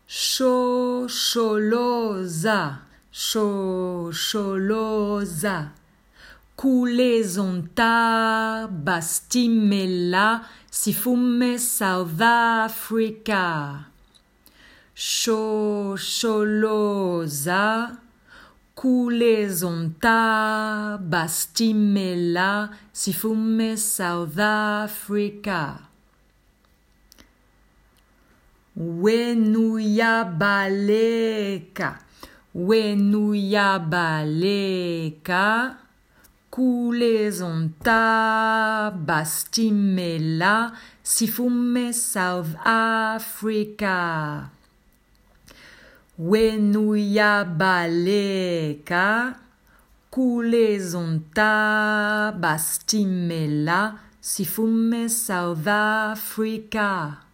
Xoxolosa, xoxolosa. Kulezonta bastimela sifume South Africa. Xoxolosa. Kulezonta bastimela sifume South Africa. Wenuyabaleka, wenuyabaleka, kulezonta bastimela sifume South Africa. Wenuyabaleka, kulezonta bastimela sifume South Africa.